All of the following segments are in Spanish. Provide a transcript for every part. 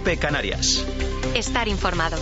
COPE Canarias. Estar informado.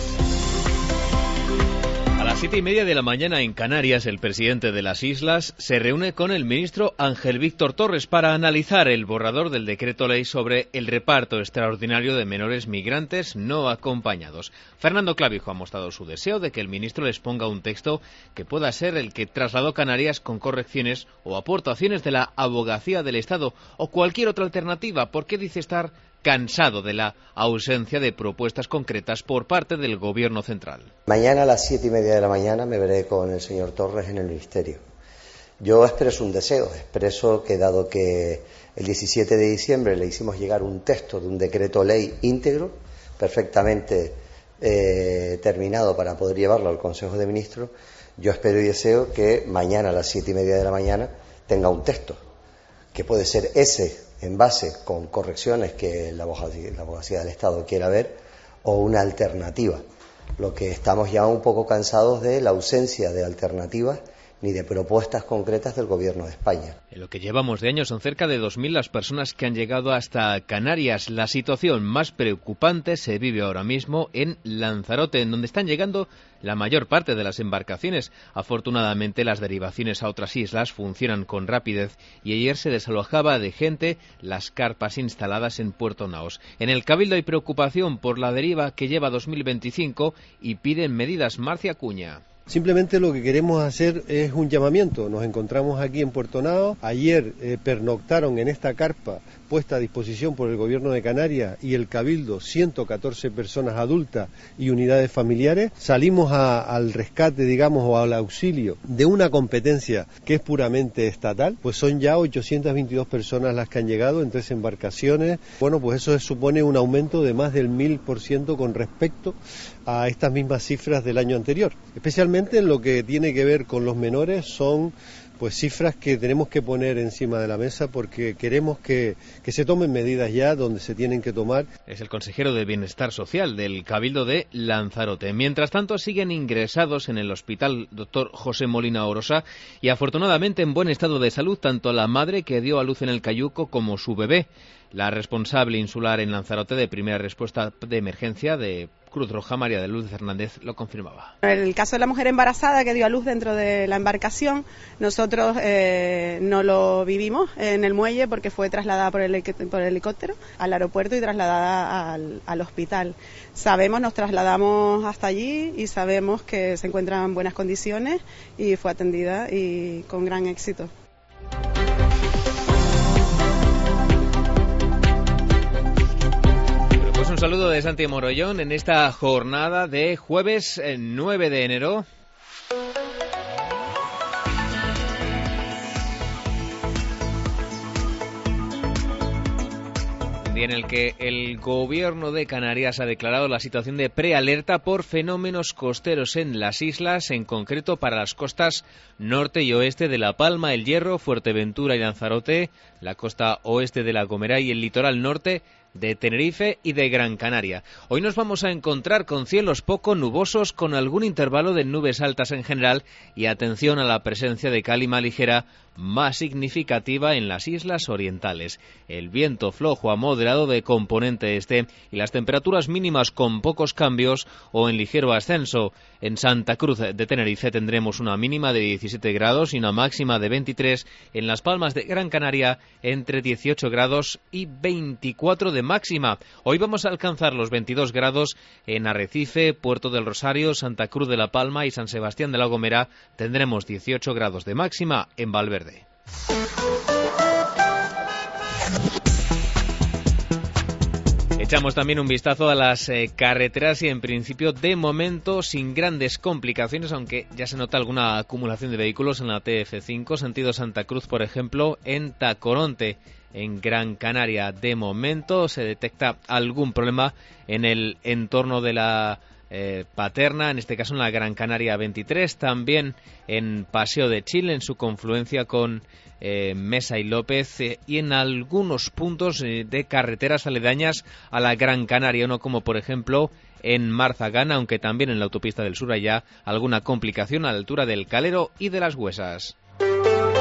A las 7:30 de la mañana en Canarias, el presidente de las islas se reúne con el ministro Ángel Víctor Torres para analizar el borrador del decreto ley sobre el reparto extraordinario de menores migrantes no acompañados. Fernando Clavijo ha mostrado su deseo de que el ministro les ponga un texto que pueda ser el que trasladó Canarias con correcciones o aportaciones de la Abogacía del Estado o cualquier otra alternativa, porque dice estar cansado de la ausencia de propuestas concretas por parte del Gobierno central. Mañana a las 7:30 de la mañana me veré con el señor Torres en el Ministerio. Yo expreso un deseo, expreso que dado que el 17 de diciembre le hicimos llegar un texto de un decreto ley íntegro, perfectamente terminado para poder llevarlo al Consejo de Ministros, yo espero y deseo que mañana a las 7:30 de la mañana tenga un texto, que puede ser ese en base con correcciones que la Abogacía del Estado quiera ver, o una alternativa. Lo que estamos ya un poco cansados de la ausencia de alternativas ni de propuestas concretas del Gobierno de España. En lo que llevamos de año son cerca de 2.000 las personas que han llegado hasta Canarias. La situación más preocupante se vive ahora mismo en Lanzarote, en donde están llegando la mayor parte de las embarcaciones. Afortunadamente, las derivaciones a otras islas funcionan con rapidez y ayer se desalojaba de gente las carpas instaladas en Puerto Naos. En el Cabildo hay preocupación por la deriva que lleva 2025 y piden medidas. Marcia Acuña. Simplemente lo que queremos hacer es un llamamiento. Nos encontramos aquí en Puerto Naos. Ayer pernoctaron en esta carpa puesta a disposición por el Gobierno de Canarias y el Cabildo 114 personas adultas y unidades familiares. Salimos al rescate, digamos, o al auxilio de una competencia que es puramente estatal. Pues son ya 822 personas las que han llegado en 3 embarcaciones. Bueno, pues eso supone un aumento de más del 1000% con respecto a estas mismas cifras del año anterior. Especialmente en lo que tiene que ver con los menores son pues cifras que tenemos que poner encima de la mesa porque queremos que se tomen medidas ya donde se tienen que tomar. Es el consejero de Bienestar Social del Cabildo de Lanzarote. Mientras tanto, siguen ingresados en el hospital Dr. José Molina Orosa y afortunadamente en buen estado de salud tanto la madre que dio a luz en el Cayuco como su bebé. La responsable insular en Lanzarote de primera respuesta de emergencia de Cruz Roja, María de Luz Hernández, lo confirmaba. En el caso de la mujer embarazada que dio a luz dentro de la embarcación, nosotros no lo vivimos en el muelle porque fue trasladada por helicóptero al aeropuerto y trasladada al hospital. Nos trasladamos hasta allí y sabemos que se encuentra en buenas condiciones y fue atendida y con gran éxito. Un saludo de Santi Morollón en esta jornada de jueves 9 de enero. Un día en el que el Gobierno de Canarias ha declarado la situación de prealerta por fenómenos costeros en las islas, en concreto para las costas norte y oeste de La Palma, El Hierro, Fuerteventura y Lanzarote, la costa oeste de La Gomera y el litoral norte de Tenerife y de Gran Canaria. Hoy nos vamos a encontrar con cielos poco nubosos con algún intervalo de nubes altas en general y atención a la presencia de calima ligera más significativa en las islas orientales. El viento flojo a moderado de componente este y las temperaturas mínimas con pocos cambios o en ligero ascenso. En Santa Cruz de Tenerife tendremos una mínima de 17 grados y una máxima de 23. En Las Palmas de Gran Canaria entre 18 grados y 24 de máxima. Hoy vamos a alcanzar los 22 grados en Arrecife, Puerto del Rosario, Santa Cruz de la Palma y San Sebastián de la Gomera. Tendremos 18 grados de máxima en Valverde. Echamos también un vistazo a las carreteras y en principio de momento sin grandes complicaciones, aunque ya se nota alguna acumulación de vehículos en la TF5, sentido Santa Cruz, por ejemplo, en Tacoronte. En Gran Canaria, de momento, se detecta algún problema en el entorno de la Paterna, en este caso en la Gran Canaria 23, también en Paseo de Chile, en su confluencia con Mesa y López, y en algunos puntos de carreteras aledañas a la Gran Canaria, no como por ejemplo en Marzagana, aunque también en la autopista del sur hay ya alguna complicación a la altura del Calero y de las Huesas.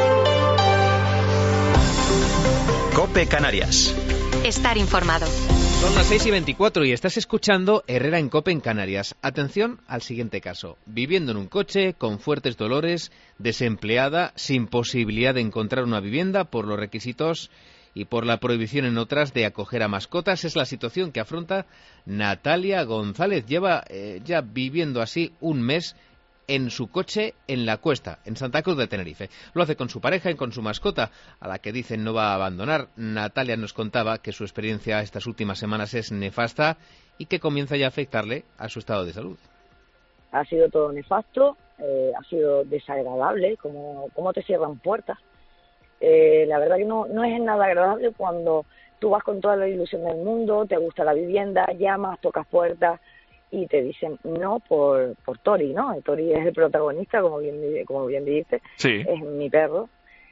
COPE Canarias. Estar informado. Son las 6:24 y estás escuchando Herrera en COPE en Canarias. Atención al siguiente caso. Viviendo en un coche, con fuertes dolores, desempleada, sin posibilidad de encontrar una vivienda por los requisitos y por la prohibición en otras de acoger a mascotas, es la situación que afronta Natalia González. Lleva ya viviendo así un mes en su coche en La Cuesta, en Santa Cruz de Tenerife. Lo hace con su pareja y con su mascota, a la que dicen no va a abandonar. Natalia nos contaba que su experiencia estas últimas semanas es nefasta y que comienza ya a afectarle a su estado de salud. Ha sido todo nefasto, ha sido desagradable, como te cierran puertas. La verdad que no es nada agradable cuando tú vas con toda la ilusión del mundo, te gusta la vivienda, llamas, tocas puertas y te dicen no por Tori, ¿no? Tori es el protagonista, como bien dijiste, sí. Es mi perro.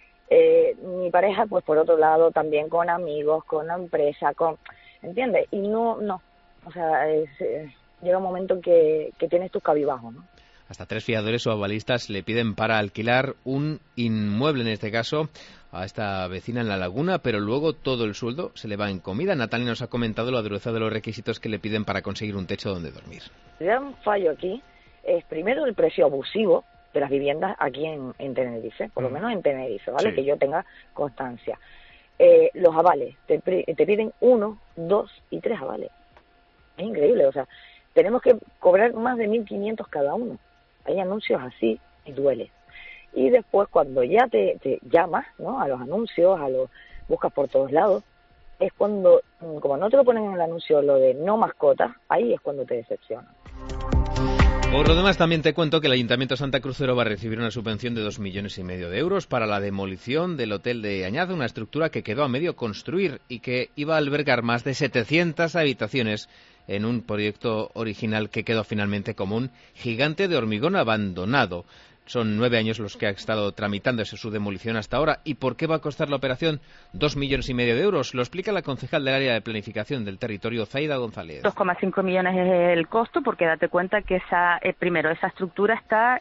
Mi pareja, pues por otro lado, también con amigos, con la empresa, ¿entiendes? Y no, o sea, llega un momento que tienes tus cabibajos, ¿no? Hasta 3 fiadores o avalistas le piden para alquilar un inmueble, en este caso, a esta vecina en La Laguna, pero luego todo el sueldo se le va en comida. Natalia nos ha comentado la dureza de los requisitos que le piden para conseguir un techo donde dormir. El gran fallo aquí es primero el precio abusivo de las viviendas aquí en Tenerife, por lo menos en Tenerife, ¿vale? Sí. Que yo tenga constancia. Los avales, te piden 1, 2 y 3 avales. Es increíble, o sea, tenemos que cobrar más de 1.500 cada uno. Hay anuncios así y duele. Y después cuando ya te llamas, ¿no? A los anuncios, buscas por todos lados, es cuando, como no te lo ponen en el anuncio lo de no mascotas, ahí es cuando te decepcionan. Por lo demás, también te cuento que el Ayuntamiento de Santa Crucero va a recibir una subvención de 2,5 millones de euros para la demolición del Hotel de Añaz, una estructura que quedó a medio construir y que iba a albergar más de 700 habitaciones en un proyecto original que quedó finalmente como un gigante de hormigón abandonado. Son 9 años los que ha estado tramitándose su demolición hasta ahora. ¿Y por qué va a costar la operación 2,5 millones de euros? Lo explica la concejal del área de planificación del territorio, Zaida González. 2,5 millones es el costo, porque date cuenta que esa estructura está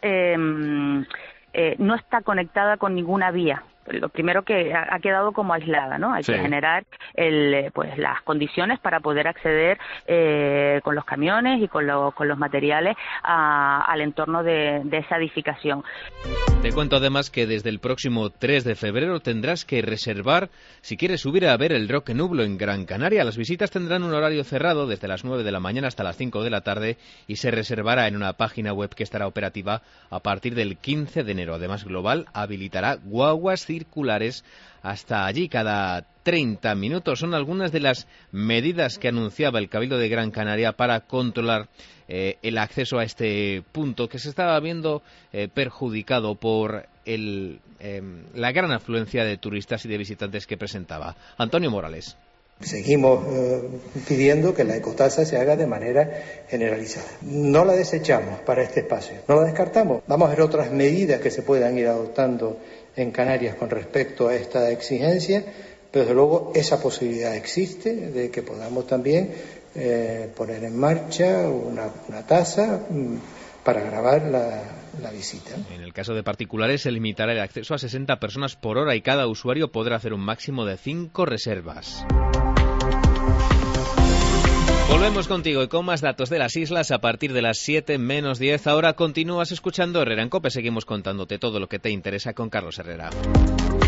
no está conectada con ninguna vía. Lo primero que ha quedado como aislada, ¿no? Hay que generar las condiciones para poder acceder con los camiones y con los materiales al entorno de esa edificación. Te cuento además que desde el próximo 3 de febrero tendrás que reservar si quieres subir a ver el Roque Nublo en Gran Canaria. Las visitas tendrán un horario cerrado desde las 9 de la mañana hasta las 5 de la tarde y se reservará en una página web que estará operativa a partir del 15 de enero. Además, Global habilitará guaguas circulares hasta allí cada 30 minutos. Son algunas de las medidas que anunciaba el Cabildo de Gran Canaria para controlar el acceso a este punto que se estaba viendo perjudicado por la gran afluencia de turistas y de visitantes que presentaba. Antonio Morales. Seguimos pidiendo que la ecotasa se haga de manera generalizada. No la desechamos para este espacio, no la descartamos. Vamos a ver otras medidas que se puedan ir adoptando en Canarias con respecto a esta exigencia, pero desde luego esa posibilidad existe de que podamos también poner en marcha una tasa para grabar la visita. En el caso de particulares se limitará el acceso a 60 personas por hora y cada usuario podrá hacer un máximo de 5 reservas. Volvemos contigo y con más datos de las islas a partir de las 7 menos 10. Ahora continúas escuchando Herrera en COPE. Seguimos contándote todo lo que te interesa con Carlos Herrera.